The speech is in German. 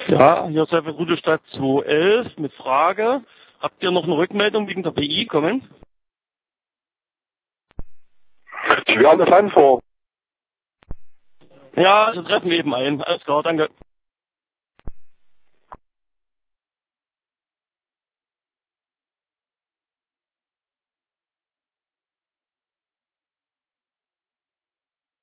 Ja, hier ist einfach Gute Stadt 211 mit Frage. Habt ihr noch eine Rückmeldung wegen der BI kommen? Wir haben das Anforderung. Ja, also treffen wir eben ein. Alles klar, danke.